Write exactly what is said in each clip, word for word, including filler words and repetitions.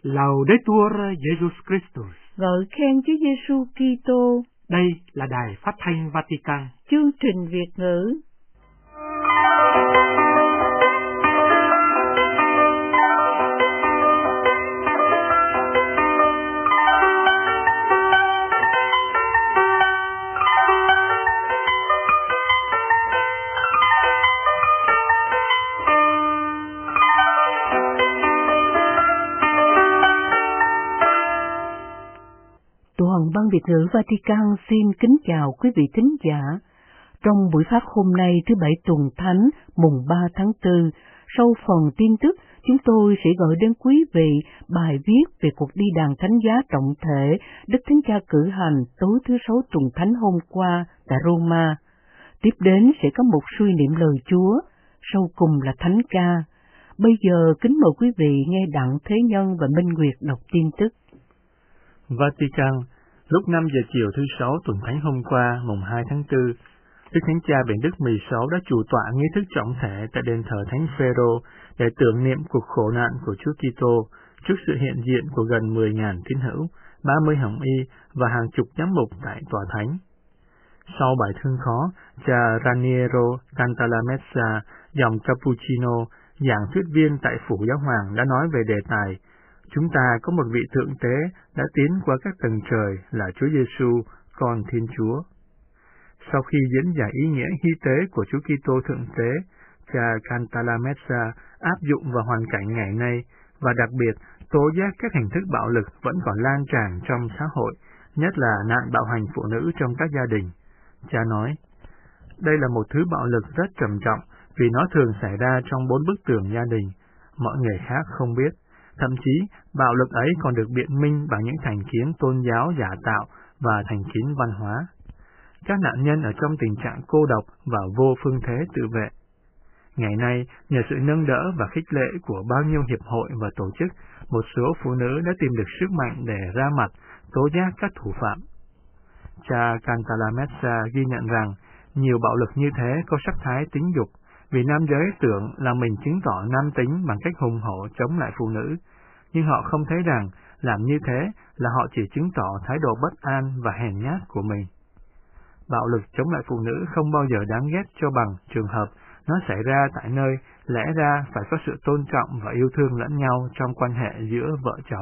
Laudetur Jesus Christus. Ngợi khen Chúa Giêsu Kitô. Đây là Đài Phát thanh Vatican. Chương trình Việt ngữ. Toàn ban Việt ngữ Vatican xin kính chào quý vị thính giả. Trong buổi phát hôm nay thứ Bảy tuần Thánh mùng ba tháng tư, sau phần tin tức, chúng tôi sẽ gửi đến quý vị bài viết về cuộc đi đàn thánh giá trọng thể Đức Thánh Cha cử hành tối thứ Sáu tuần Thánh hôm qua tại Roma. Tiếp đến sẽ có một suy niệm lời Chúa, sau cùng là thánh ca. Bây giờ kính mời quý vị nghe Đặng Thế Nhân và Minh Nguyệt đọc tin tức. Vatican, lúc năm giờ chiều thứ Sáu tuần Thánh hôm qua, mùng hai tháng tư, Đức Thánh Cha Benedict mười sáu đã chủ tọa nghi thức trọng thể tại đền thờ Thánh Phêrô để tưởng niệm cuộc khổ nạn của Chúa Kitô trước sự hiện diện của gần mười nghìn tín hữu, ba mươi hồng y và hàng chục giám mục tại tòa thánh. Sau bài thương khó, cha Raniero Cantalamessa, dòng Cappuccino, giảng thuyết viên tại Phủ Giáo Hoàng đã nói về đề tài "Chúng ta có một vị thượng tế đã tiến qua các tầng trời là Chúa Giêsu, con Thiên Chúa." Sau khi diễn giải ý nghĩa hy tế của Chúa Kitô thượng tế, cha Cantalamessa áp dụng vào hoàn cảnh ngày nay và đặc biệt tố giác các hình thức bạo lực vẫn còn lan tràn trong xã hội, nhất là nạn bạo hành phụ nữ trong các gia đình. Cha nói, đây là một thứ bạo lực rất trầm trọng vì nó thường xảy ra trong bốn bức tường gia đình. Mọi người khác không biết. Thậm chí, bạo lực ấy còn được biện minh bằng những thành kiến tôn giáo giả tạo và thành kiến văn hóa. Các nạn nhân ở trong tình trạng cô độc và vô phương thế tự vệ. Ngày nay, nhờ sự nâng đỡ và khích lệ của bao nhiêu hiệp hội và tổ chức, một số phụ nữ đã tìm được sức mạnh để ra mặt, tố giác các thủ phạm. Cha Cantalamessa ghi nhận rằng, nhiều bạo lực như thế có sắc thái tính dục, vì nam giới tưởng là mình chứng tỏ nam tính bằng cách hùng hổ chống lại phụ nữ, nhưng họ không thấy rằng làm như thế là họ chỉ chứng tỏ thái độ bất an và hèn nhát của mình. Bạo lực chống lại phụ nữ không bao giờ đáng ghét cho bằng trường hợp nó xảy ra tại nơi lẽ ra phải có sự tôn trọng và yêu thương lẫn nhau trong quan hệ giữa vợ chồng.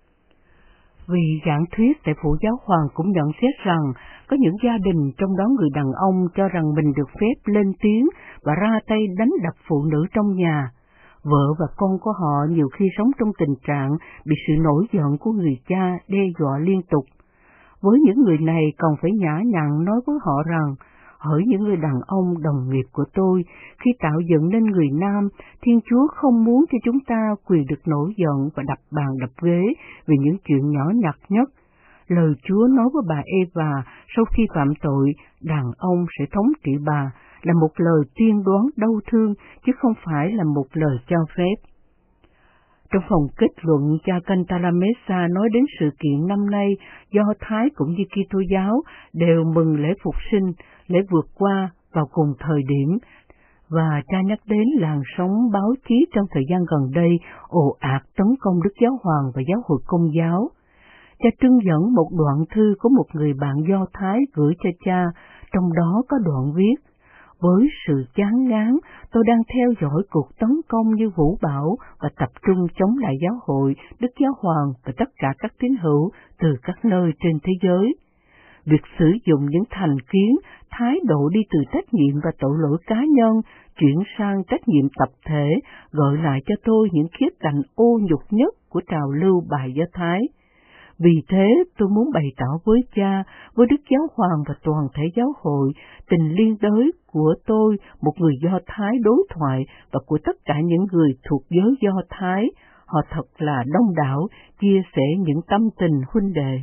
Vì giảng thuyết tại Phủ Giáo Hoàng cũng nhận xét rằng có những gia đình trong đó người đàn ông cho rằng mình được phép lên tiếng và ra tay đánh đập phụ nữ trong nhà. Vợ và con của họ nhiều khi sống trong tình trạng bị sự nổi giận của người cha đe dọa liên tục. Với những người này còn phải nhã nhặn nói với họ rằng, hỡi những người đàn ông đồng nghiệp của tôi, khi tạo dựng nên người nam, Thiên Chúa không muốn cho chúng ta quyền được nổi giận và đập bàn đập ghế vì những chuyện nhỏ nhặt nhất. Lời Chúa nói với bà Eva sau khi phạm tội, đàn ông sẽ thống trị bà, là một lời tiên đoán đau thương, chứ không phải là một lời cho phép. Trong phần kết luận, cha Cantalamessa nói đến sự kiện năm nay, Do Thái cũng như Kitô giáo đều mừng lễ Phục Sinh, lễ vượt qua vào cùng thời điểm, và cha nhắc đến làn sóng báo chí trong thời gian gần đây ồ ạt tấn công Đức Giáo Hoàng và Giáo hội Công giáo. Cha trưng dẫn một đoạn thư của một người bạn Do Thái gửi cho cha, trong đó có đoạn viết: với sự chán ngán, tôi đang theo dõi cuộc tấn công như vũ bão và tập trung chống lại giáo hội, Đức Giáo Hoàng và tất cả các tín hữu từ các nơi trên thế giới. Việc sử dụng những thành kiến, thái độ đi từ trách nhiệm và tội lỗi cá nhân, chuyển sang trách nhiệm tập thể, gợi lại cho tôi những khía cạnh ô nhục nhất của trào lưu bài Do Thái. Vì thế, tôi muốn bày tỏ với cha, với Đức Giáo Hoàng và toàn thể giáo hội, tình liên đới của tôi, một người Do Thái đối thoại, và của tất cả những người thuộc giới Do Thái. Họ thật là đông đảo, chia sẻ những tâm tình huynh đệ.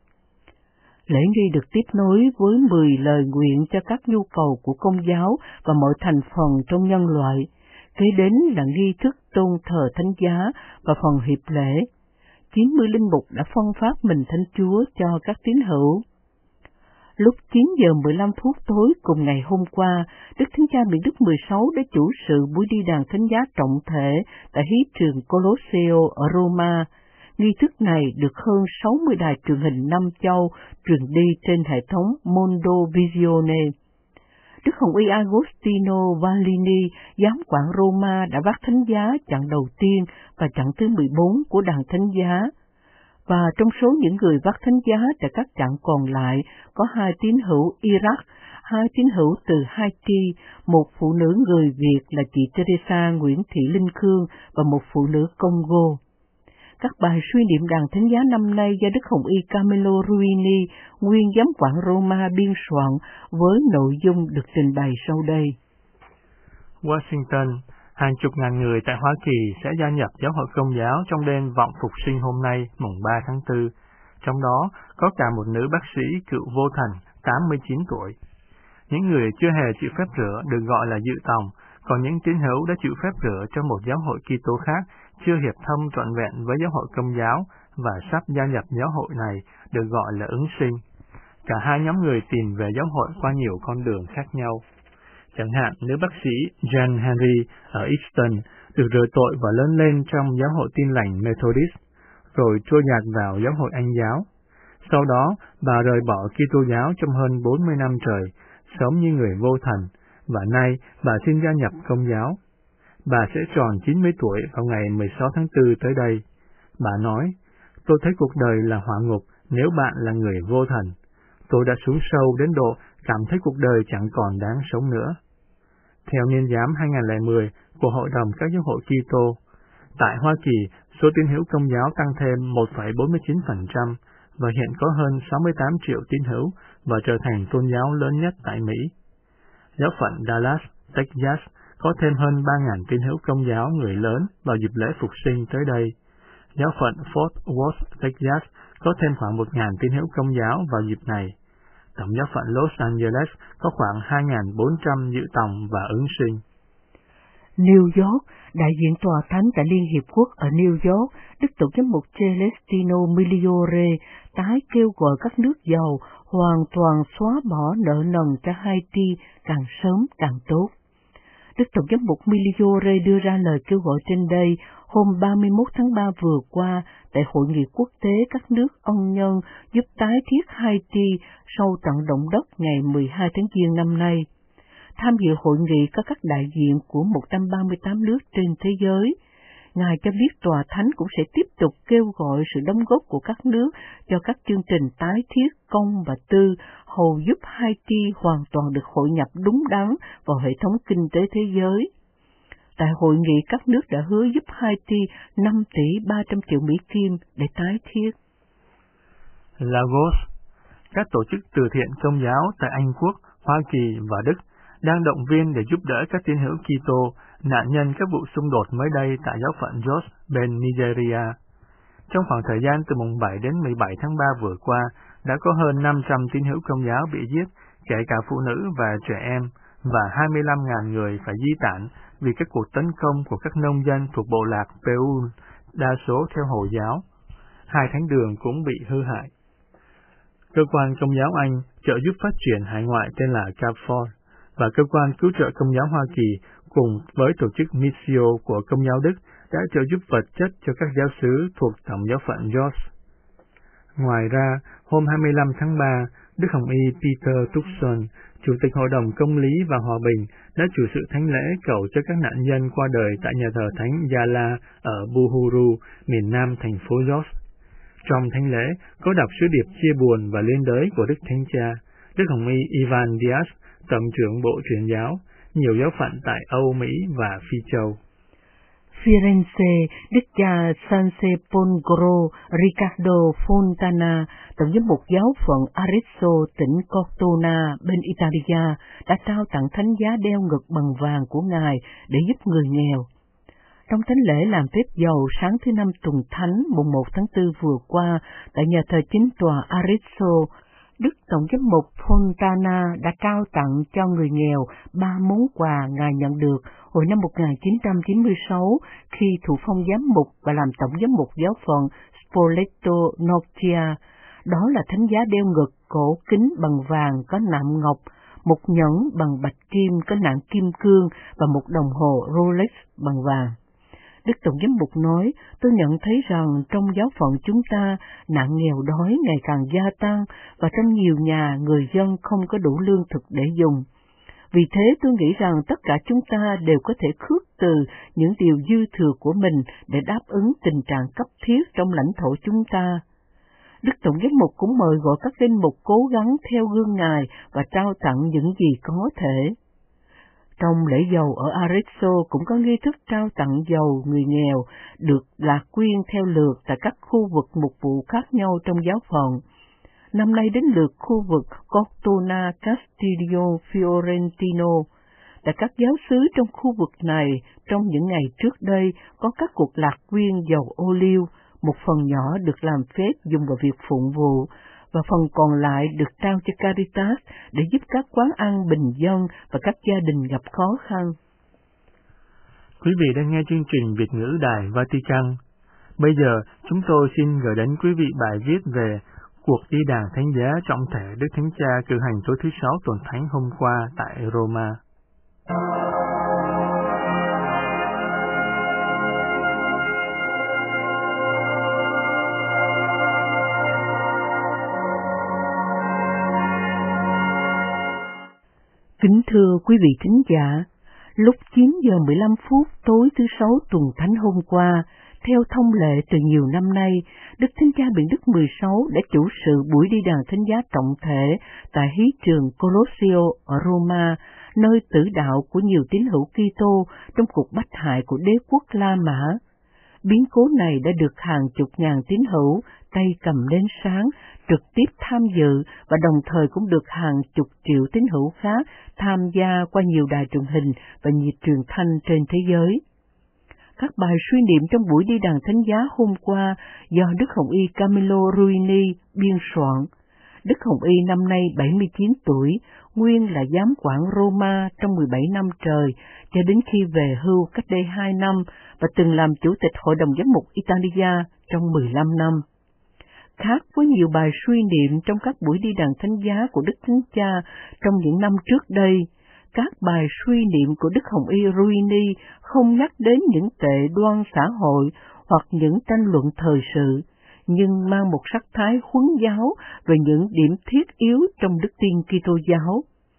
Lễ nghi được tiếp nối với mười lời nguyện cho các nhu cầu của Công giáo và mọi thành phần trong nhân loại. Kế đến là nghi thức tôn thờ thánh giá và phần hiệp lễ. chín mươi linh mục đã phân phát mình Thánh Chúa cho các tín hữu. Lúc chín giờ mười lăm phút tối cùng ngày hôm qua, Đức Thánh Cha Benedict mười sáu đã chủ sự buổi đi đàn thánh giá trọng thể tại hí trường Colosseo ở Roma. Nghi thức này được hơn sáu mươi đài truyền hình năm châu truyền đi trên hệ thống Mondovisione. Đức Hồng Y Agostino Vallini, giám quản Roma, đã vác thánh giá chặng đầu tiên và chặng thứ mười bốn của đàn thánh giá. Và trong số những người vác thánh giá tại các chặng còn lại có hai tín hữu Iraq, hai tín hữu từ Haiti, một phụ nữ người Việt là chị Teresa Nguyễn Thị Linh Khương và một phụ nữ Congo. Các bài suy niệm đàn thánh giá năm nay do Đức Hồng Y Carmelo Ruini, nguyên giám quản Roma biên soạn với nội dung được trình bày sau đây. Washington, hàng chục ngàn người tại Hoa Kỳ sẽ gia nhập giáo hội Công giáo trong đêm vọng phục sinh hôm nay, mùng ba tháng tư. Trong đó có cả một nữ bác sĩ cựu vô thần, tám mươi chín tuổi. Những người chưa hề chịu phép rửa được gọi là dự tòng, còn những tín hữu đã chịu phép rửa trong một giáo hội Kitô khác chưa hiệp thông trọn vẹn với giáo hội Công giáo và sắp gia nhập giáo hội này được gọi là ứng sinh. Cả hai nhóm người tìm về giáo hội qua nhiều con đường khác nhau. Chẳng hạn, nữ bác sĩ Jan Henry ở Easton được rửa tội và lớn lên trong giáo hội Tin lành Methodist, rồi trôi nhạt vào giáo hội Anh giáo. Sau đó, bà rời bỏ Kitô giáo trong hơn bốn mươi năm trời, sống như người vô thần, và nay bà xin gia nhập Công giáo. Bà sẽ tròn chín mươi tuổi vào ngày mười sáu tháng tư tới đây. Bà nói, tôi thấy cuộc đời là hỏa ngục nếu bạn là người vô thần. Tôi đã xuống sâu đến độ cảm thấy cuộc đời chẳng còn đáng sống nữa. Theo niên giám hai nghìn không trăm lẻ mười của Hội đồng các giáo hội Kitô, tại Hoa Kỳ, số tín hữu Công giáo tăng thêm một phẩy bốn mươi chín phần trăm và hiện có hơn sáu mươi tám triệu tín hữu và trở thành tôn giáo lớn nhất tại Mỹ. Giáo phận Dallas, Texas có thêm hơn ba nghìn tín hữu Công giáo người lớn vào dịp lễ phục sinh tới đây. Giáo phận Fort Worth, Texas có thêm khoảng một nghìn tín hữu Công giáo vào dịp này. Tổng giáo phận Los Angeles có khoảng hai nghìn bốn trăm dự tòng và ứng sinh. New York, đại diện Tòa Thánh tại Liên Hiệp Quốc ở New York, Đức Tổng giám mục Celestino Migliore tái kêu gọi các nước giàu hoàn toàn xóa bỏ nợ nần cho Haiti càng sớm càng tốt. Đức Tổng giám mục Migliore đưa ra lời kêu gọi trên đây hôm ba mươi mốt tháng ba vừa qua tại Hội nghị quốc tế các nước ân nhân giúp tái thiết Haiti sau trận động đất ngày mười hai tháng Giêng năm nay. Tham dự hội nghị có các đại diện của một trăm ba mươi tám nước trên thế giới. Ngài cho biết Tòa Thánh cũng sẽ tiếp tục kêu gọi sự đóng góp của các nước cho các chương trình tái thiết công và tư, hầu giúp Haiti hoàn toàn được hội nhập đúng đắn vào hệ thống kinh tế thế giới. Tại hội nghị, các nước đã hứa giúp Haiti năm tỷ ba trăm triệu Mỹ Kim để tái thiết. Lagos, các tổ chức từ thiện Công giáo tại Anh Quốc, Hoa Kỳ và Đức đang động viên để giúp đỡ các tín hữu Kitô nạn nhân các vụ xung đột mới đây tại giáo phận Jos bên Nigeria. Trong khoảng thời gian từ mùng bảy đến mười bảy tháng ba vừa qua, đã có hơn năm trăm tín hữu Công giáo bị giết, kể cả phụ nữ và trẻ em, và hai mươi lăm nghìn người phải di tản vì các cuộc tấn công của các nông dân thuộc bộ lạc Peul, đa số theo Hồi giáo. Hai thánh đường cũng bị hư hại. Cơ quan Công giáo Anh trợ giúp phát triển hải ngoại tên là CAPFOR và Cơ quan Cứu trợ Công giáo Hoa Kỳ cùng với tổ chức Missio của Công giáo Đức đã trợ giúp vật chất cho các giáo xứ thuộc Tổng giáo phận Jos. Ngoài ra, hôm hai mươi lăm tháng ba, Đức Hồng Y Peter Turkson, Chủ tịch Hội đồng Công lý và Hòa bình, đã chủ sự thánh lễ cầu cho các nạn nhân qua đời tại nhà thờ Thánh Yala ở Buhuru, miền nam thành phố Jos. Trong thánh lễ, có đọc sứ điệp chia buồn và liên đới của Đức Thánh Cha, Đức Hồng Y Ivan Diaz, Tổng trưởng Bộ Truyền giáo, nhiều giáo phận tại Âu, Mỹ và Phi Châu. Firenze, Đức cha San Sepolcro Riccardo Fontana, Tổng giám mục giáo phận Arezzo, tỉnh Cortona bên Italia, đã trao tặng thánh giá đeo ngực bằng vàng của Ngài để giúp người nghèo. Trong thánh lễ làm phép dầu sáng thứ năm tuần thánh mùng một tháng tư vừa qua tại nhà thờ chính tòa Arezzo, Đức Tổng giám mục Fontana đã trao tặng cho người nghèo ba món quà Ngài nhận được hồi năm một nghìn chín trăm chín mươi sáu khi thụ phong giám mục và làm Tổng giám mục giáo phận Spoleto Norcia. Đó là thánh giá đeo ngực cổ kính bằng vàng có nạm ngọc, một nhẫn bằng bạch kim có nạm kim cương và một đồng hồ Rolex bằng vàng. Đức Tổng Giám mục nói, tôi nhận thấy rằng trong giáo phận chúng ta, nạn nghèo đói ngày càng gia tăng và trong nhiều nhà người dân không có đủ lương thực để dùng. Vì thế tôi nghĩ rằng tất cả chúng ta đều có thể khước từ những điều dư thừa của mình để đáp ứng tình trạng cấp thiết trong lãnh thổ chúng ta. Đức Tổng Giám mục cũng mời gọi các linh mục cố gắng theo gương Ngài và trao tặng những gì có thể. Trong lễ dầu ở Arezzo cũng có nghi thức trao tặng dầu người nghèo được lạc quyên theo lượt tại các khu vực mục vụ khác nhau trong giáo phận. Năm nay đến lượt khu vực Cortona Castiglio Fiorentino. Tại các giáo xứ trong khu vực này, trong những ngày trước đây có các cuộc lạc quyên dầu ô liu, một phần nhỏ được làm phép dùng vào việc phụng vụ, và phần còn lại được trao cho Caritas để giúp các quán ăn bình dân và các gia đình gặp khó khăn. Quý vị đang nghe chương trình Việt ngữ Đài Vatican. Bây giờ, chúng tôi xin gửi đến quý vị bài viết về cuộc đi đàn thánh giá trọng thể Đức Thánh Cha cử hành tối thứ Sáu tuần Thánh hôm qua tại Roma. Kính thưa quý vị thính giả, lúc chín giờ mười lăm phút tối thứ Sáu tuần Thánh hôm qua, theo thông lệ từ nhiều năm nay, Đức Thánh Cha Benedict Đức mười sáu đã chủ sự buổi đi đàn thánh giá trọng thể tại hí trường Colosseo ở Roma, nơi tử đạo của nhiều tín hữu Kitô trong cuộc bách hại của đế quốc La Mã. Biến cố này đã được hàng chục ngàn tín hữu tay cầm nến sáng trực tiếp tham dự và đồng thời cũng được hàng chục triệu tín hữu khác tham gia qua nhiều đài truyền hình và nhiệt truyền thanh trên thế giới. Các bài suy niệm trong buổi đi đàn thánh giá hôm qua do Đức Hồng Y Camillo Ruini biên soạn. Đức Hồng Y năm nay bảy mươi chín tuổi, nguyên là giám quản Roma trong mười bảy năm trời, cho đến khi về hưu cách đây hai năm và từng làm chủ tịch Hội đồng Giám mục Italia trong mười lăm năm. Khác với nhiều bài suy niệm trong các buổi đi đàn thánh giá của Đức Thánh Cha trong những năm trước đây, các bài suy niệm của Đức Hồng Y Ruini không nhắc đến những tệ đoan xã hội hoặc những tranh luận thời sự, nhưng mang một sắc thái huấn giáo về những điểm thiết yếu trong đức tin Kitô giáo.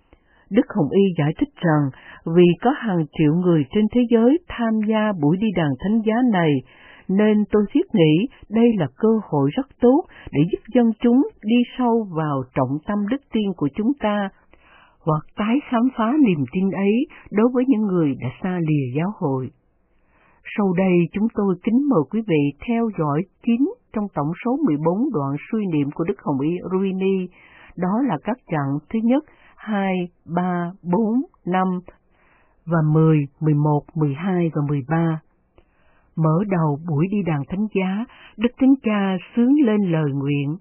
Đức Hồng Y giải thích rằng vì có hàng triệu người trên thế giới tham gia buổi đi đàn thánh giá này, nên tôi thiết nghĩ đây là cơ hội rất tốt để giúp dân chúng đi sâu vào trọng tâm đức tin của chúng ta, hoặc tái khám phá niềm tin ấy đối với những người đã xa lìa giáo hội. Sau đây chúng tôi kính mời quý vị theo dõi chín trong tổng số mười bốn đoạn suy niệm của Đức Hồng Y Ruini, đó là các chặng thứ nhất, hai, ba, bốn, năm và mười, mười một, mười hai và mười ba. Mở đầu buổi đi đàn thánh giá, Đức Thánh Cha xướng lên lời nguyện: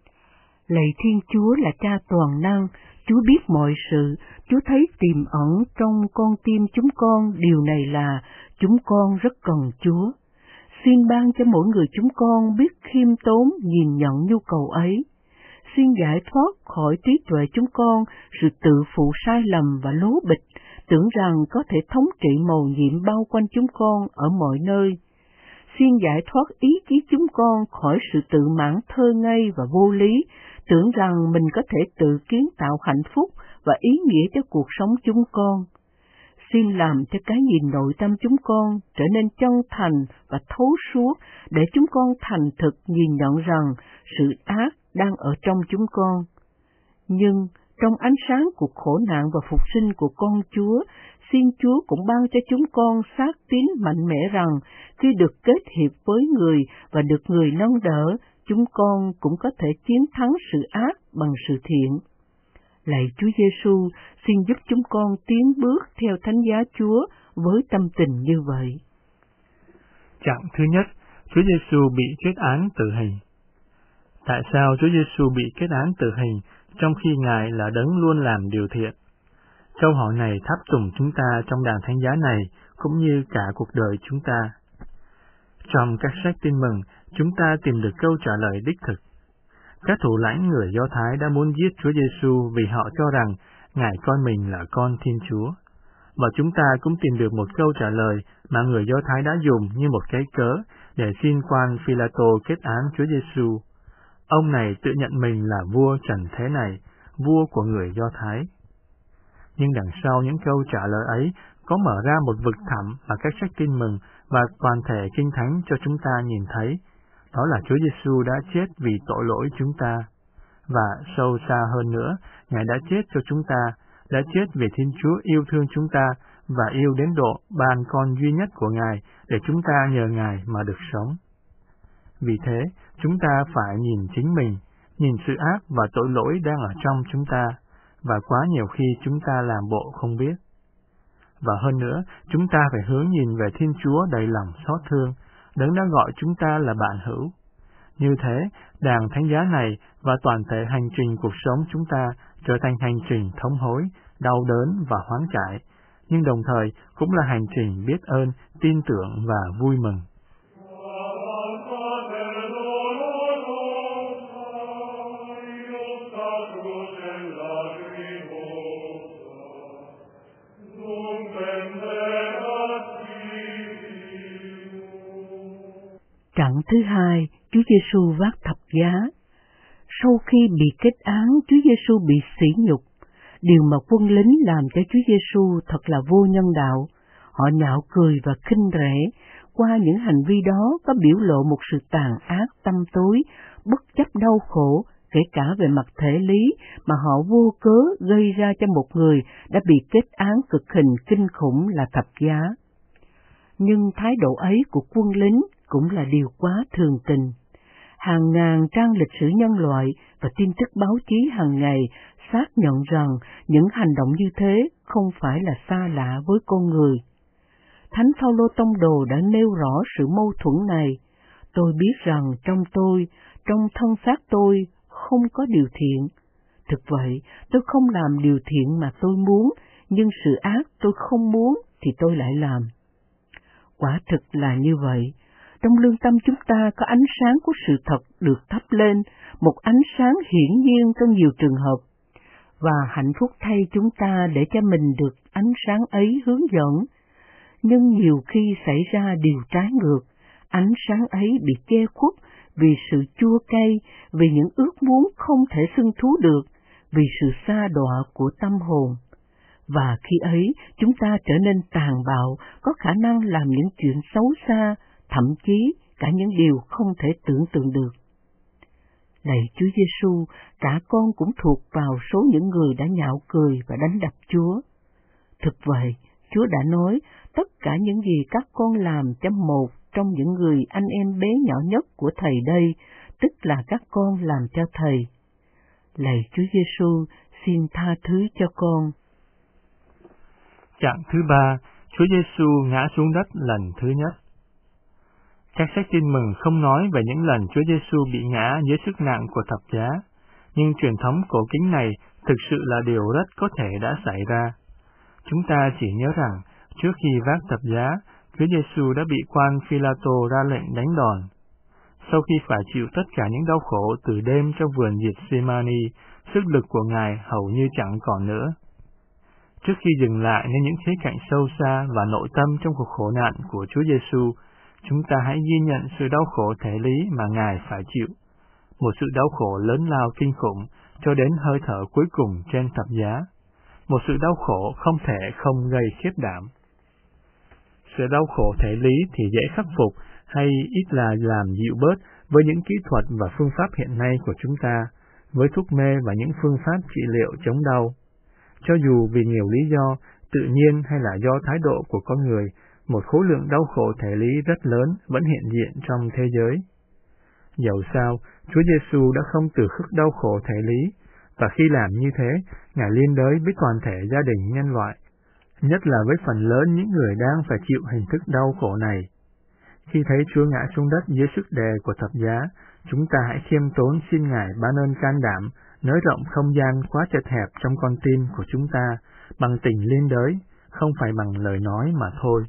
Lạy Thiên Chúa là Cha toàn năng, Chúa biết mọi sự, Chúa thấy tiềm ẩn trong con tim chúng con, điều này là chúng con rất cần Chúa. Xin ban cho mỗi người chúng con biết khiêm tốn nhìn nhận nhu cầu ấy. Xin giải thoát khỏi trí tuệ chúng con sự tự phụ sai lầm và lố bịch, tưởng rằng có thể thống trị mầu nhiệm bao quanh chúng con ở mọi nơi. Xin giải thoát ý chí chúng con khỏi sự tự mãn thơ ngây và vô lý, tưởng rằng mình có thể tự kiến tạo hạnh phúc và ý nghĩa cho cuộc sống chúng con. Xin làm cho cái nhìn nội tâm chúng con trở nên chân thành và thấu suốt, để chúng con thành thực nhìn nhận rằng sự ác đang ở trong chúng con. Nhưng trong ánh sáng của khổ nạn và phục sinh của con Chúa, xin Chúa cũng ban cho chúng con xác tín mạnh mẽ rằng khi được kết hiệp với người và được người nâng đỡ, chúng con cũng có thể chiến thắng sự ác bằng sự thiện. Lạy Chúa Giêsu, xin giúp chúng con tiến bước theo thánh giá Chúa với tâm tình như vậy. Chặng thứ nhất, Chúa Giêsu bị kết án tử hình. Tại sao Chúa Giêsu bị kết án tử hình trong khi Ngài là đấng luôn làm điều thiện? Câu hỏi này tháp tùng chúng ta trong đàn thánh giá này, cũng như cả cuộc đời chúng ta. Trong các sách tin mừng, chúng ta tìm được câu trả lời đích thực. Các thủ lãnh người Do Thái đã muốn giết Chúa Giêsu vì họ cho rằng Ngài coi mình là con Thiên Chúa. và chúng ta cũng tìm được một câu trả lời mà người Do Thái đã dùng như một cái cớ để xin quan Phi-la-tô kết án Chúa Giêsu. Ông này tự nhận mình là vua trần thế này, vua của người Do Thái. Nhưng đằng sau những câu trả lời ấy có mở ra một vực thẳm mà các sách tin mừng và toàn thể Kinh Thánh cho chúng ta nhìn thấy, đó là Chúa Giêsu đã chết vì tội lỗi chúng ta. Và sâu xa hơn nữa, Ngài đã chết cho chúng ta, đã chết vì Thiên Chúa yêu thương chúng ta và yêu đến độ ban con duy nhất của Ngài để chúng ta nhờ Ngài mà được sống. Vì thế, chúng ta phải nhìn chính mình, nhìn sự ác và tội lỗi đang ở trong chúng ta, và quá nhiều khi chúng ta làm bộ không biết. Và hơn nữa, chúng ta phải hướng nhìn về Thiên Chúa đầy lòng xót thương, Đấng đã gọi chúng ta là bạn hữu. Như thế, đàng thánh giá này và toàn thể hành trình cuộc sống chúng ta trở thành hành trình thống hối, đau đớn và hoán cải, nhưng đồng thời cũng là hành trình biết ơn, tin tưởng và vui mừng. Trận thứ hai, Chúa Giêsu vác thập giá. Sau khi bị kết án, Chúa Giêsu bị sỉ nhục. Điều mà quân lính làm cho Chúa Giêsu thật là vô nhân đạo. Họ nhạo cười và khinh rẻ. Qua những hành vi đó có biểu lộ một sự tàn ác tăm tối, bất chấp đau khổ, kể cả về mặt thể lý mà họ vô cớ gây ra cho một người đã bị kết án cực hình kinh khủng là thập giá. Nhưng thái độ ấy của quân lính cũng là điều quá thường tình. Hàng ngàn trang lịch sử nhân loại và tin tức báo chí hàng ngày xác nhận rằng những hành động như thế không phải là xa lạ với con người. Thánh Phaolô tông đồ đã nêu rõ sự mâu thuẫn này. Tôi biết rằng trong tôi, trong thân xác tôi, không có điều thiện. Thực vậy, tôi không làm điều thiện mà tôi muốn, nhưng sự ác tôi không muốn thì tôi lại làm. Quả thực là như vậy. Trong lương tâm chúng ta có ánh sáng của sự thật được thắp lên, một ánh sáng hiển nhiên trong nhiều trường hợp. Và hạnh phúc thay chúng ta để cho mình được ánh sáng ấy hướng dẫn. Nhưng nhiều khi xảy ra điều trái ngược, ánh sáng ấy bị che khuất vì sự chua cay, vì những ước muốn không thể xưng thú được, vì sự sa đọa của tâm hồn. Và khi ấy, chúng ta trở nên tàn bạo, có khả năng làm những chuyện xấu xa, thậm chí cả những điều không thể tưởng tượng được. Lạy Chúa Giêsu, cả con cũng thuộc vào số những người đã nhạo cười và đánh đập Chúa. Thực vậy, Chúa đã nói, tất cả những gì các con làm cho một trong những người anh em bé nhỏ nhất của Thầy đây, tức là các con làm cho Thầy. Lạy Chúa Giêsu, xin tha thứ cho con. Chặng thứ ba, Chúa Giêsu ngã xuống đất lần thứ nhất. Các sách tin mừng không nói về những lần Chúa Giêsu bị ngã dưới sức nặng của thập giá, nhưng truyền thống cổ kính này thực sự là điều rất có thể đã xảy ra. Chúng ta chỉ nhớ rằng, trước khi vác thập giá, Chúa Giêsu đã bị quan Phi-la-tô ra lệnh đánh đòn. Sau khi phải chịu tất cả những đau khổ từ đêm trong vườn Gethsemani, sức lực của Ngài hầu như chẳng còn nữa. Trước khi dừng lại nên những khía cạnh sâu xa và nội tâm trong cuộc khổ nạn của Chúa Giêsu, chúng ta hãy ghi nhận sự đau khổ thể lý mà Ngài phải chịu, một sự đau khổ lớn lao kinh khủng cho đến hơi thở cuối cùng trên thập giá, một sự đau khổ không thể không gây khiếp đảm. Sự đau khổ thể lý thì dễ khắc phục hay ít là làm dịu bớt với những kỹ thuật và phương pháp hiện nay của chúng ta, với thuốc mê và những phương pháp trị liệu chống đau. Cho dù vì nhiều lý do, tự nhiên hay là do thái độ của con người, một khối lượng đau khổ thể lý rất lớn vẫn hiện diện trong thế giới. Dẫu sao, Chúa Giêsu đã không từ khước đau khổ thể lý, và khi làm như thế, Ngài liên đới với toàn thể gia đình nhân loại, nhất là với phần lớn những người đang phải chịu hình thức đau khổ này. Khi thấy Chúa ngã xuống đất dưới sức đè của thập giá, chúng ta hãy khiêm tốn xin Ngài ban ơn can đảm, nới rộng không gian quá chật hẹp trong con tim của chúng ta, bằng tình liên đới, không phải bằng lời nói mà thôi.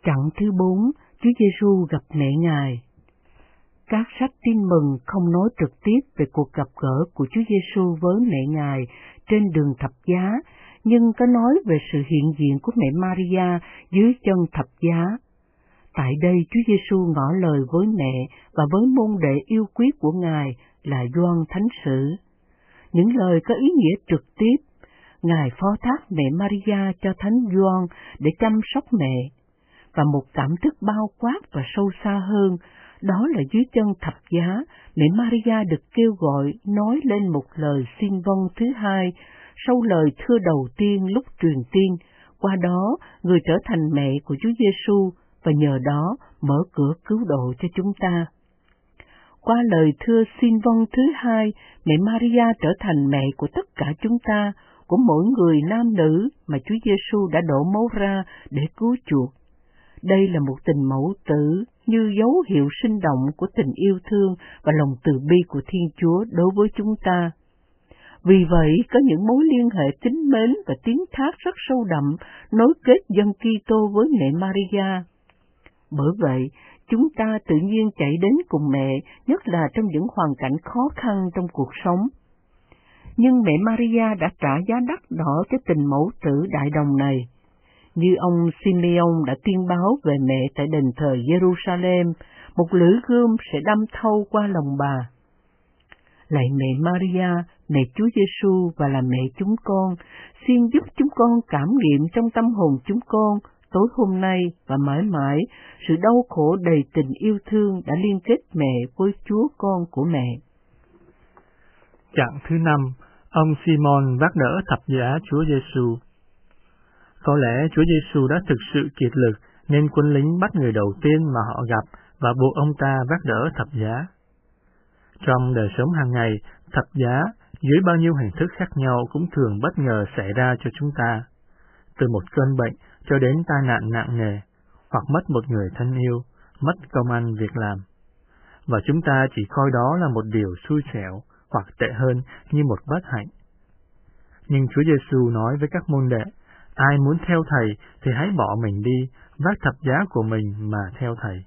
Chặng thứ bốn, Chúa Giêsu gặp mẹ Ngài. Các sách tin mừng không nói trực tiếp về cuộc gặp gỡ của Chúa Giêsu với mẹ Ngài trên đường thập giá, nhưng có nói về sự hiện diện của mẹ Maria dưới chân thập giá. Tại đây Chúa Giêsu ngỏ lời với mẹ và với môn đệ yêu quý của Ngài là Gioan Thánh Sử. Những lời có ý nghĩa trực tiếp, Ngài phó thác mẹ Maria cho Thánh Gioan để chăm sóc mẹ, và một cảm thức bao quát và sâu xa hơn, đó là dưới chân thập giá, mẹ Maria được kêu gọi nói lên một lời xin vâng thứ hai, sau lời thưa đầu tiên lúc truyền tiên, qua đó người trở thành mẹ của Chúa Giêsu và nhờ đó mở cửa cứu độ cho chúng ta. Qua lời thưa xin vâng thứ hai, mẹ Maria trở thành mẹ của tất cả chúng ta, của mỗi người nam nữ mà Chúa Giêsu đã đổ máu ra để cứu chuộc. Đây là một tình mẫu tử như dấu hiệu sinh động của tình yêu thương và lòng từ bi của Thiên Chúa đối với chúng ta. Vì vậy, có những mối liên hệ kính mến và tiếng thác rất sâu đậm nối kết dân Kitô với mẹ Maria. Bởi vậy, chúng ta tự nhiên chạy đến cùng mẹ, nhất là trong những hoàn cảnh khó khăn trong cuộc sống. Nhưng mẹ Maria đã trả giá đắt đỏ cho tình mẫu tử đại đồng này. Như ông Simeon đã tiên báo về mẹ tại đền thờ Jerusalem, một lưỡi gươm sẽ đâm thâu qua lòng bà. Lạy mẹ Maria, mẹ Chúa Giêsu và là mẹ chúng con, xin giúp chúng con cảm nghiệm trong tâm hồn chúng con tối hôm nay và mãi mãi sự đau khổ đầy tình yêu thương đã liên kết mẹ với Chúa con của mẹ. Chặng thứ năm, ông Simon vác đỡ thập giá Chúa Giêsu. Có lẽ Chúa Giêsu đã thực sự kiệt lực nên quân lính bắt người đầu tiên mà họ gặp và buộc ông ta vác đỡ thập giá. Trong đời sống hàng ngày, thập giá dưới bao nhiêu hình thức khác nhau cũng thường bất ngờ xảy ra cho chúng ta. Từ một cơn bệnh cho đến tai nạn nặng nề, hoặc mất một người thân yêu, mất công ăn việc làm. Và chúng ta chỉ coi đó là một điều xui xẻo, hoặc tệ hơn như một bất hạnh. Nhưng Chúa Giêsu nói với các môn đệ, ai muốn theo Thầy thì hãy bỏ mình đi, vác thập giá của mình mà theo Thầy.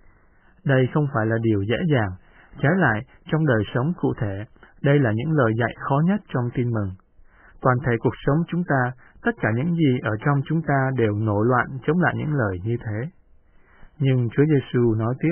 Đây không phải là điều dễ dàng, trái lại, trong đời sống cụ thể, đây là những lời dạy khó nhất trong tin mừng. Toàn thể cuộc sống chúng ta, tất cả những gì ở trong chúng ta đều nổi loạn chống lại những lời như thế. Nhưng Chúa Giêsu nói tiếp,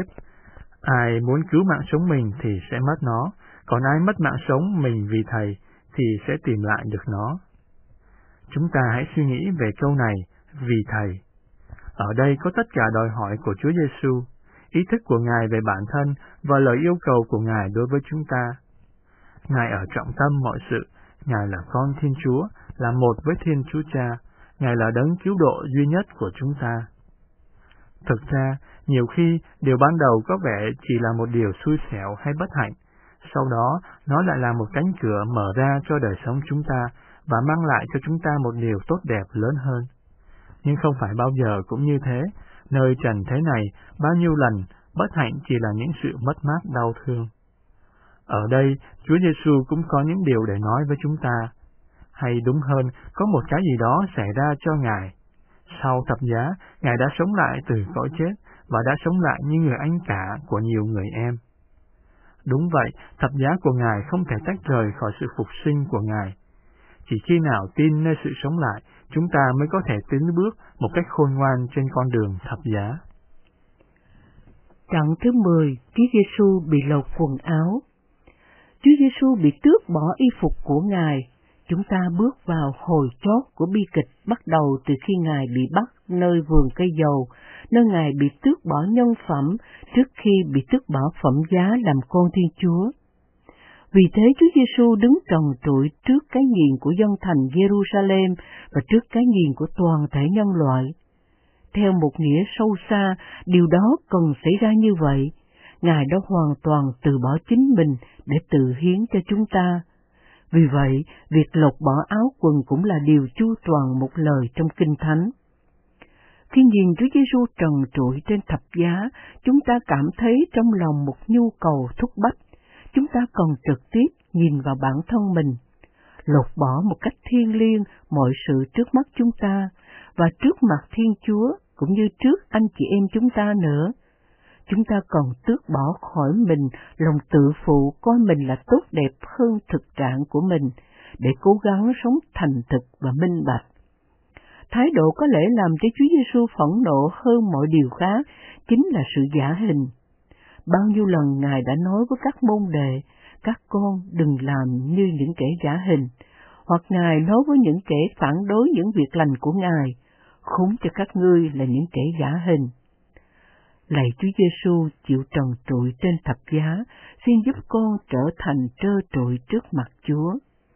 ai muốn cứu mạng sống mình thì sẽ mất nó, còn ai mất mạng sống mình vì Thầy thì sẽ tìm lại được nó. Chúng ta hãy suy nghĩ về câu này, vì Thầy. Ở đây có tất cả đòi hỏi của Chúa Giêsu, ý thức của Ngài về bản thân và lời yêu cầu của Ngài đối với chúng ta. Ngài ở trọng tâm mọi sự, Ngài là con Thiên Chúa, là một với Thiên Chúa Cha, Ngài là đấng cứu độ duy nhất của chúng ta. Thực ra, nhiều khi, điều ban đầu có vẻ chỉ là một điều xui xẻo hay bất hạnh, sau đó nó lại là một cánh cửa mở ra cho đời sống chúng ta và mang lại cho chúng ta một điều tốt đẹp lớn hơn. Nhưng không phải bao giờ cũng như thế, nơi trần thế này, bao nhiêu lần, bất hạnh chỉ là những sự mất mát đau thương. Ở đây, Chúa Giêsu cũng có những điều để nói với chúng ta. Hay đúng hơn, có một cái gì đó xảy ra cho Ngài. Sau thập giá, Ngài đã sống lại từ cõi chết, và đã sống lại như người anh cả của nhiều người em. Đúng vậy, thập giá của Ngài không thể tách rời khỏi sự phục sinh của Ngài. Chỉ khi nào tin nơi sự sống lại, chúng ta mới có thể tiến bước một cách khôn ngoan trên con đường thập giá. Chặng thứ mười, Chúa Giêsu bị lột quần áo. Chúa Giêsu bị tước bỏ y phục của Ngài. Chúng ta bước vào hồi chót của bi kịch bắt đầu từ khi Ngài bị bắt nơi vườn cây dầu, nơi Ngài bị tước bỏ nhân phẩm trước khi bị tước bỏ phẩm giá làm con Thiên Chúa. Vì thế Chúa Giêsu đứng trần trụi trước cái nhìn của dân thành Jerusalem và trước cái nhìn của toàn thể nhân loại. Theo một nghĩa sâu xa, điều đó cần xảy ra như vậy. Ngài đã hoàn toàn từ bỏ chính mình để tự hiến cho chúng ta. Vì vậy, việc lột bỏ áo quần cũng là điều chu toàn một lời trong Kinh Thánh. Khi nhìn Chúa Giêsu trần trụi trên thập giá, chúng ta cảm thấy trong lòng một nhu cầu thúc bách. Chúng ta cần trực tiếp nhìn vào bản thân mình, lột bỏ một cách thiêng liêng mọi sự trước mắt chúng ta, và trước mặt Thiên Chúa, cũng như trước anh chị em chúng ta nữa. Chúng ta còn tước bỏ khỏi mình lòng tự phụ coi mình là tốt đẹp hơn thực trạng của mình, để cố gắng sống thành thực và minh bạch. Thái độ có lẽ làm cho Chúa Giêsu phẫn nộ hơn mọi điều khác chính là sự giả hình. Bao nhiêu lần Ngài đã nói với các môn đệ, các con đừng làm như những kẻ giả hình, hoặc Ngài nói với những kẻ phản đối những việc lành của Ngài, khốn cho các ngươi là những kẻ giả hình. Lạy Chúa Giêsu chịu trần trụi trên thập giá, xin giúp con trở thành trơ trụi trước mặt Chúa.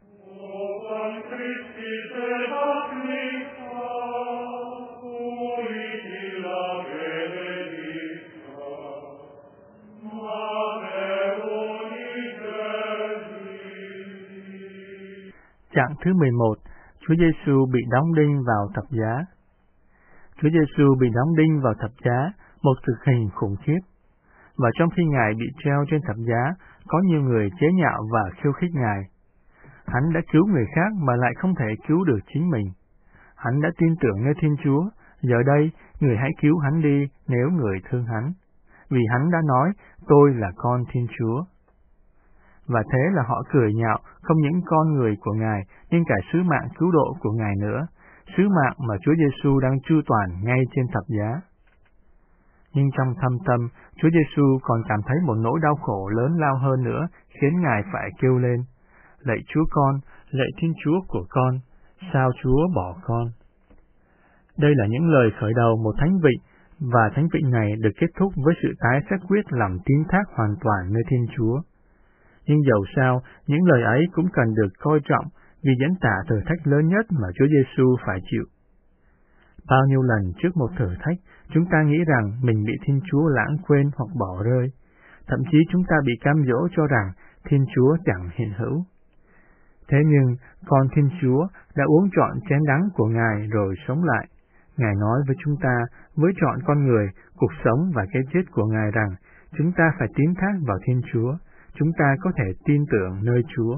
Chặng thứ mười một, Chúa Giêsu bị đóng đinh vào thập giá. Chúa Giêsu bị đóng đinh vào thập giá, một thực hình khủng khiếp. Và trong khi Ngài bị treo trên thập giá, có nhiều người chế nhạo và khiêu khích Ngài. Hắn đã cứu người khác mà lại không thể cứu được chính mình. Hắn đã tin tưởng nơi Thiên Chúa, giờ đây, người hãy cứu hắn đi nếu người thương hắn. Vì hắn đã nói, tôi là con Thiên Chúa. Và thế là họ cười nhạo không những con người của Ngài, nhưng cả sứ mạng cứu độ của Ngài nữa, sứ mạng mà Chúa Giêsu đang chu toàn ngay trên thập giá. Nhưng trong thâm tâm, Chúa Giêsu còn cảm thấy một nỗi đau khổ lớn lao hơn nữa, khiến Ngài phải kêu lên: Lạy Chúa con, lạy Thiên Chúa của con, sao Chúa bỏ con? Đây là những lời khởi đầu một thánh vị, và thánh vị này được kết thúc với sự tái xác quyết lòng tín thác hoàn toàn nơi Thiên Chúa. Nhưng dầu sao, những lời ấy cũng cần được coi trọng, vì diễn tả thử thách lớn nhất mà Chúa Giêsu phải chịu. Bao nhiêu lần trước một thử thách, chúng ta nghĩ rằng mình bị Thiên Chúa lãng quên hoặc bỏ rơi. Thậm chí chúng ta bị cám dỗ cho rằng Thiên Chúa chẳng hiện hữu. Thế nhưng, con Thiên Chúa đã uống trọn chén đắng của Ngài rồi sống lại. Ngài nói với chúng ta, với trọn con người, cuộc sống và cái chết của Ngài rằng, chúng ta phải tín thác vào Thiên Chúa, chúng ta có thể tin tưởng nơi Chúa.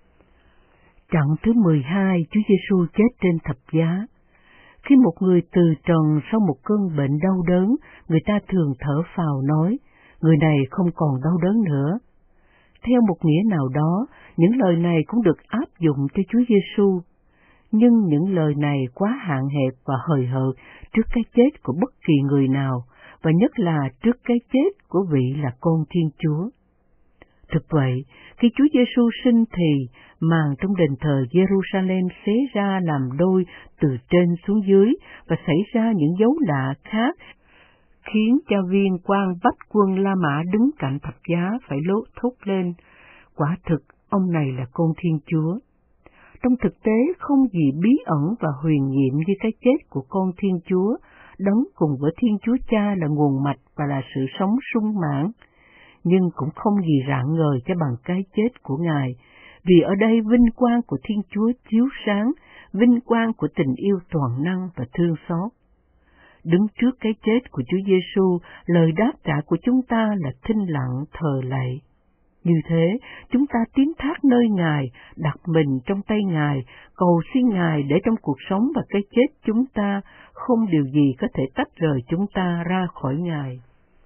Chặng thứ mười hai, Chúa Giêsu chết trên thập giá. Khi một người từ trần sau một cơn bệnh đau đớn, người ta thường thở phào nói, người này không còn đau đớn nữa. Theo một nghĩa nào đó, những lời này cũng được áp dụng cho Chúa Giêsu, nhưng những lời này quá hạn hẹp và hời hợt trước cái chết của bất kỳ người nào, và nhất là trước cái chết của vị là con Thiên Chúa. Thực vậy, khi Chúa Giêsu sinh thì, màn trong đền thờ Jerusalem xé ra làm đôi từ trên xuống dưới và xảy ra những dấu lạ khác, khiến cho viên quan vách quân La Mã đứng cạnh thập giá phải lốt thốt lên: quả thực, ông này là con Thiên Chúa. Trong thực tế, không gì bí ẩn và huyền nhiệm như cái chết của con Thiên Chúa, đấng cùng với Thiên Chúa Cha là nguồn mạch và là sự sống sung mãn. Nhưng cũng không gì rạng ngời cho bằng cái chết của Ngài, vì ở đây vinh quang của Thiên Chúa chiếu sáng, vinh quang của tình yêu toàn năng và thương xót. Đứng trước cái chết của Chúa Giêsu, lời đáp trả của chúng ta là thinh lặng thờ lạy. Như thế, chúng ta tín thác nơi Ngài, đặt mình trong tay Ngài, cầu xin Ngài để trong cuộc sống và cái chết chúng ta, không điều gì có thể tách rời chúng ta ra khỏi Ngài.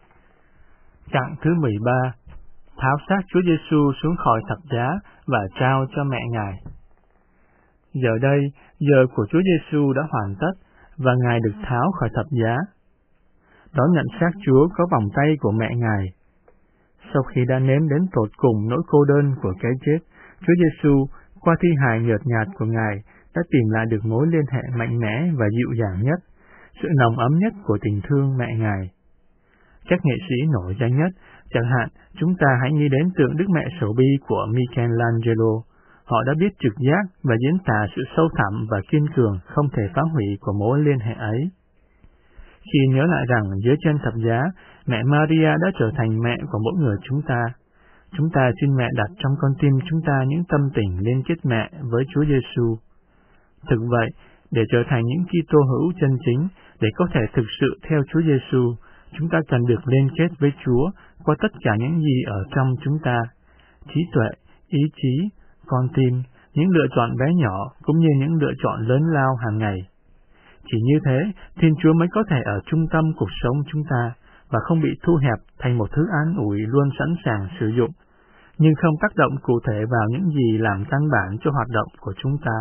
Chặng thứ mười ba, tháo xác Chúa Giêsu xuống khỏi thập giá và trao cho mẹ Ngài. Giờ đây, giờ của Chúa Giêsu đã hoàn tất, và Ngài được tháo khỏi thập giá. Đón nhận xác Chúa có vòng tay của mẹ Ngài. Sau khi đã nếm đến tột cùng nỗi cô đơn của cái chết, Chúa Giêsu qua thi hài nhợt nhạt của Ngài đã tìm lại được mối liên hệ mạnh mẽ và dịu dàng nhất, sự nồng ấm nhất của tình thương mẹ Ngài. Các nghệ sĩ nổi danh nhất, chẳng hạn, chúng ta hãy nghĩ đến tượng Đức Mẹ Sầu Bi của Michelangelo. Họ đã biết trực giác và diễn tả sự sâu thẳm và kiên cường không thể phá hủy của mối liên hệ ấy. Khi nhớ lại rằng dưới chân thập giá, mẹ Maria đã trở thành mẹ của mỗi người chúng ta, chúng ta xin mẹ đặt trong con tim chúng ta những tâm tình liên kết mẹ với Chúa Giêsu. Thực vậy, để trở thành những Kitô hữu chân chính, để có thể thực sự theo Chúa Giêsu, chúng ta cần được liên kết với Chúa qua tất cả những gì ở trong chúng ta: trí tuệ, ý chí, con tim, những lựa chọn bé nhỏ cũng như những lựa chọn lớn lao hàng ngày. Chỉ như thế, Thiên Chúa mới có thể ở trung tâm cuộc sống chúng ta và không bị thu hẹp thành một thứ an ủi luôn sẵn sàng sử dụng, nhưng không tác động cụ thể vào những gì làm căn bản cho hoạt động của chúng ta.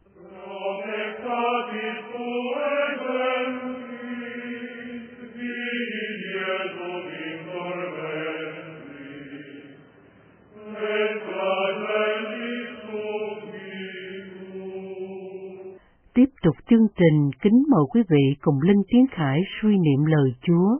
Tiếp tục chương trình, kính mời quý vị cùng Linh Tiến Khải suy niệm lời Chúa.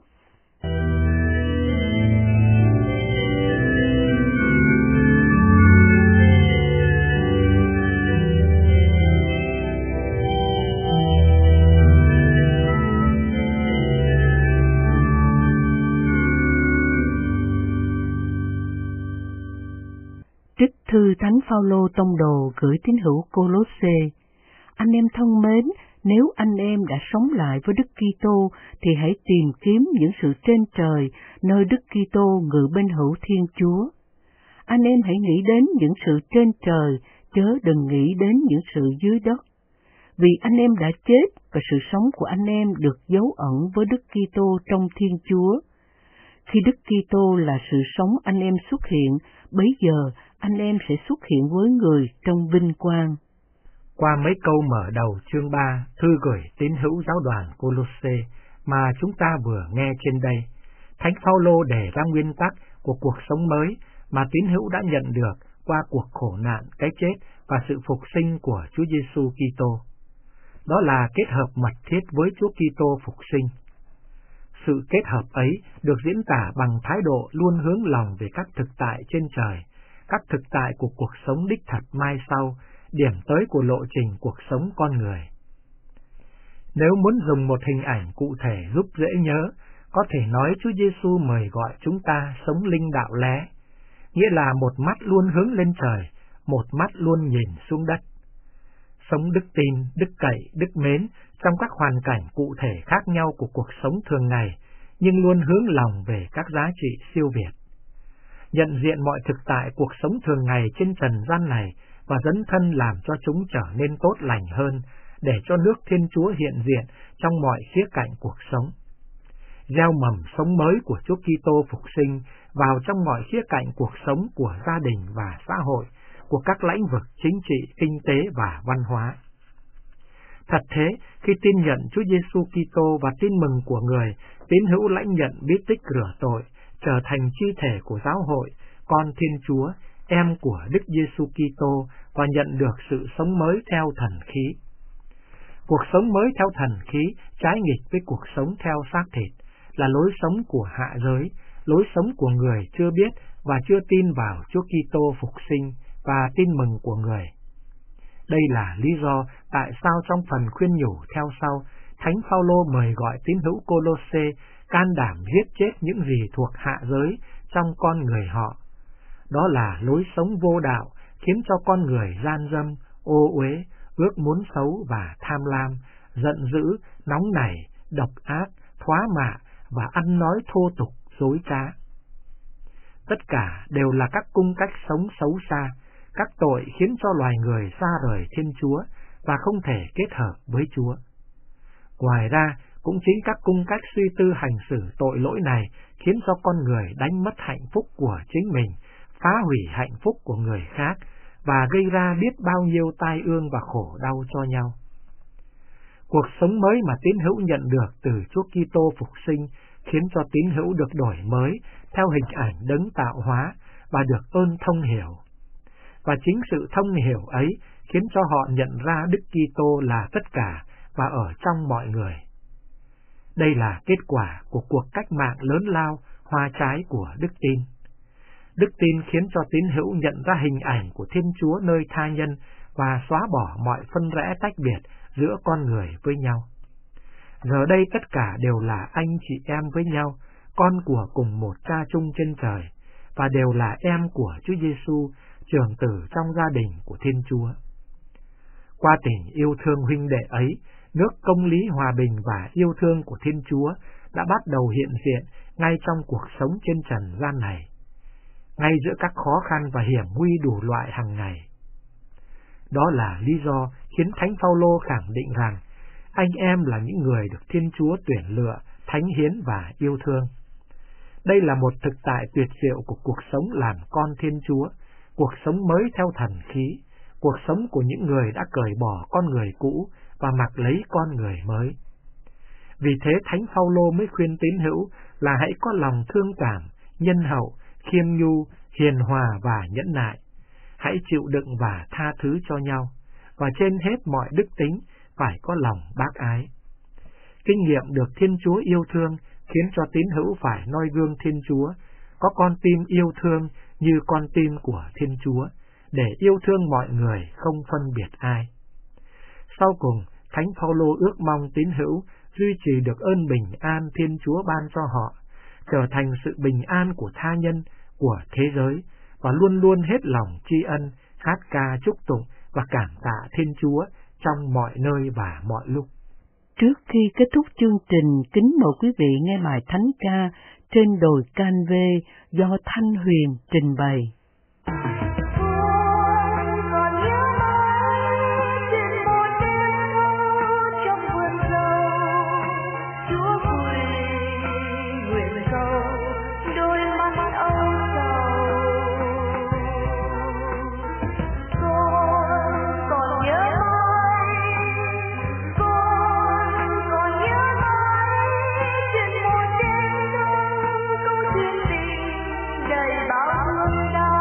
Trích thư Thánh Phaolô tông đồ gửi tín hữu Cô-lô-sê. Anh em thân mến, nếu anh em đã sống lại với Đức Kitô thì hãy tìm kiếm những sự trên trời, nơi Đức Kitô ngự bên hữu Thiên Chúa. Anh em hãy nghĩ đến những sự trên trời, chớ đừng nghĩ đến những sự dưới đất. Vì anh em đã chết và sự sống của anh em được dấu ẩn với Đức Kitô trong Thiên Chúa. Khi Đức Kitô là sự sống anh em xuất hiện, bấy giờ anh em sẽ xuất hiện với người trong vinh quang. Qua mấy câu mở đầu chương ba, thư gửi tín hữu giáo đoàn Cô-lô-sê mà chúng ta vừa nghe trên đây, Thánh Phaolô đề ra nguyên tắc của cuộc sống mới mà tín hữu đã nhận được qua cuộc khổ nạn, cái chết và sự phục sinh của Chúa Giêsu Kitô. Đó là kết hợp mật thiết với Chúa Kitô phục sinh. Sự kết hợp ấy được diễn tả bằng thái độ luôn hướng lòng về các thực tại trên trời, các thực tại của cuộc sống đích thật mai sau, điểm tới của lộ trình cuộc sống con người. Nếu muốn dùng một hình ảnh cụ thể giúp dễ nhớ, có thể nói Chúa Giêsu mời gọi chúng ta sống linh đạo lé, nghĩa là một mắt luôn hướng lên trời, một mắt luôn nhìn xuống đất. Sống đức tin, đức cậy, đức mến trong các hoàn cảnh cụ thể khác nhau của cuộc sống thường ngày, nhưng luôn hướng lòng về các giá trị siêu việt. Nhận diện mọi thực tại cuộc sống thường ngày trên trần gian này và dấn thân làm cho chúng trở nên tốt lành hơn, để cho nước Thiên Chúa hiện diện trong mọi khía cạnh cuộc sống. Gieo mầm sống mới của Chúa Kitô phục sinh vào trong mọi khía cạnh cuộc sống của gia đình và xã hội, của các lĩnh vực chính trị, kinh tế và văn hóa. Thật thế, khi tin nhận Chúa Giêsu Kitô và tin mừng của người, tín hữu lãnh nhận bí tích rửa tội, trở thành chi thể của giáo hội, con Thiên Chúa, em của Đức Giêsu Kitô và nhận được sự sống mới theo thần khí. Cuộc sống mới theo thần khí trái nghịch với cuộc sống theo xác thịt, là lối sống của hạ giới, lối sống của người chưa biết và chưa tin vào Chúa Kitô phục sinh và tin mừng của người. Đây là lý do tại sao trong phần khuyên nhủ theo sau, Thánh Phaolô mời gọi tín hữu Cô-lô-sê can đảm giết chết những gì thuộc hạ giới trong con người họ. Đó là lối sống vô đạo, khiến cho con người gian dâm, ô uế, ước muốn xấu và tham lam, giận dữ, nóng nảy, độc ác, thoá mạ và ăn nói thô tục, dối trá. Tất cả đều là các cung cách sống xấu xa, các tội khiến cho loài người xa rời Thiên Chúa và không thể kết hợp với Chúa. Ngoài ra, cũng chính các cung cách suy tư hành xử tội lỗi này khiến cho con người đánh mất hạnh phúc của chính mình, phá hủy hạnh phúc của người khác và gây ra biết bao nhiêu tai ương và khổ đau cho nhau. Cuộc sống mới mà tín hữu nhận được từ Chúa Kitô phục sinh khiến cho tín hữu được đổi mới theo hình ảnh đấng tạo hóa và được ơn thông hiểu. Và chính sự thông hiểu ấy khiến cho họ nhận ra Đức Kitô là tất cả và ở trong mọi người. Đây là kết quả của cuộc cách mạng lớn lao, hoa trái của đức tin. Đức tin khiến cho tín hữu nhận ra hình ảnh của Thiên Chúa nơi tha nhân và xóa bỏ mọi phân rẽ tách biệt giữa con người với nhau. Giờ đây tất cả đều là anh chị em với nhau, con của cùng một cha chung trên trời, và đều là em của Chúa Giêsu, trưởng tử trong gia đình của Thiên Chúa. Qua tình yêu thương huynh đệ ấy, nước công lý, hòa bình và yêu thương của Thiên Chúa đã bắt đầu hiện diện ngay trong cuộc sống trên trần gian này, ngay giữa các khó khăn và hiểm nguy đủ loại hàng ngày. Đó là lý do khiến Thánh Phaolô khẳng định rằng anh em là những người được Thiên Chúa tuyển lựa, thánh hiến và yêu thương. Đây là một thực tại tuyệt diệu của cuộc sống làm con Thiên Chúa, cuộc sống mới theo thần khí, cuộc sống của những người đã cởi bỏ con người cũ và mặc lấy con người mới. Vì thế Thánh Phaolô mới khuyên tín hữu là hãy có lòng thương cảm, nhân hậu, khiêm nhu, hiền hòa và nhẫn nại. Hãy chịu đựng và tha thứ cho nhau, và trên hết mọi đức tính phải có lòng bác ái. Kinh nghiệm được Thiên Chúa yêu thương khiến cho tín hữu phải noi gương Thiên Chúa, có con tim yêu thương như con tim của Thiên Chúa, để yêu thương mọi người không phân biệt ai. Sau cùng, Thánh Phaolô ước mong tín hữu duy trì được ơn bình an Thiên Chúa ban cho họ, trở thành sự bình an của tha nhân, của thế giới, và luôn luôn hết lòng tri ân, hát ca chúc tụng và cảm tạ Thiên Chúa trong mọi nơi và mọi lúc. Trước khi kết thúc chương trình, kính mời quý vị nghe bài thánh ca Trên đồi Can-vê do Thanh Huyền trình bày. Hãy subscribe cho kênh Ghiền Mì Gõ để không bỏ lỡ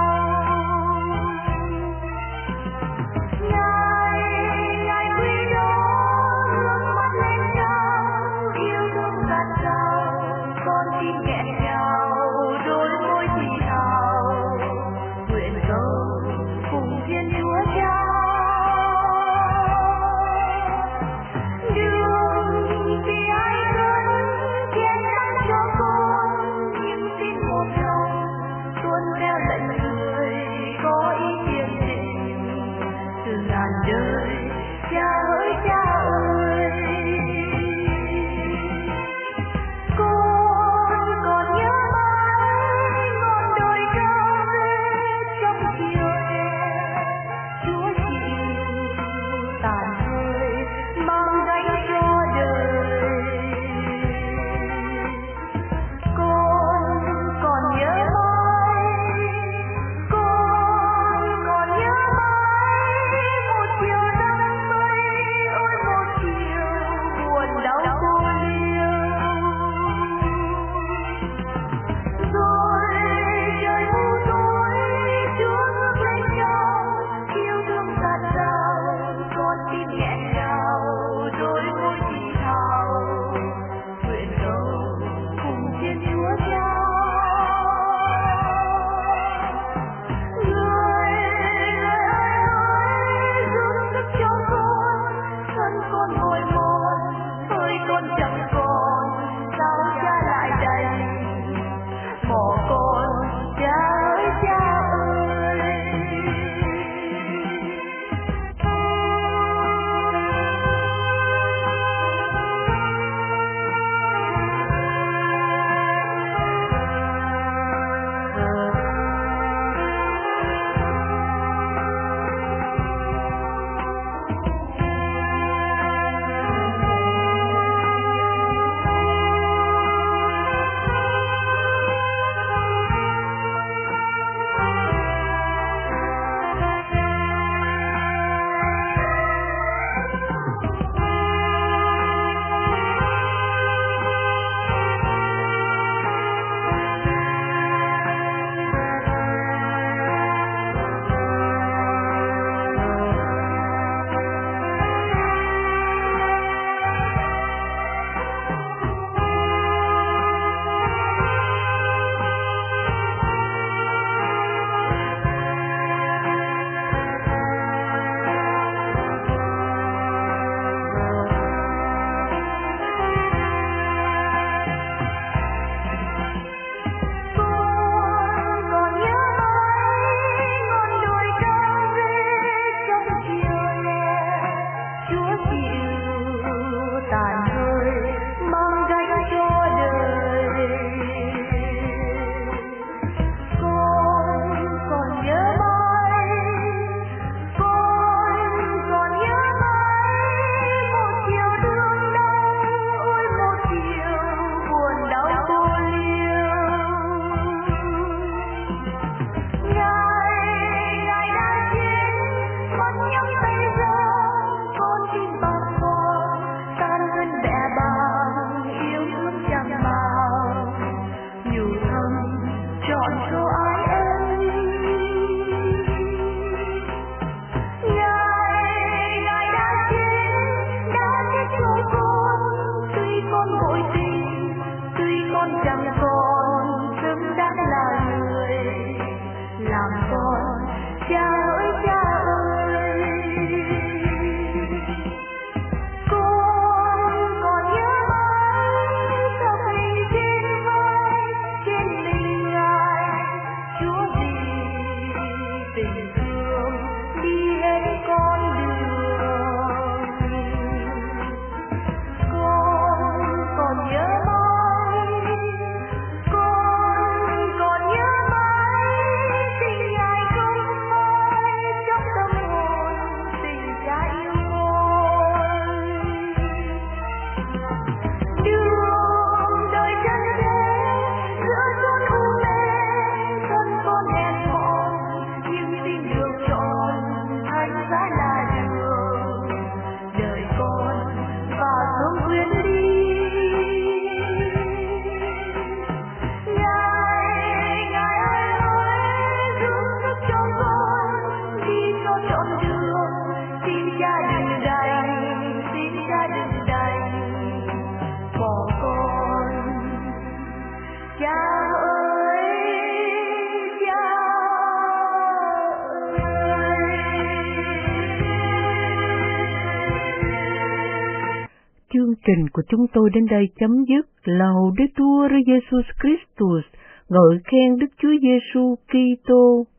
trình của chúng tôi đến đây chấm dứt. Laudetur Jesus Christus, ngợi khen Đức Chúa Giêsu Kitô.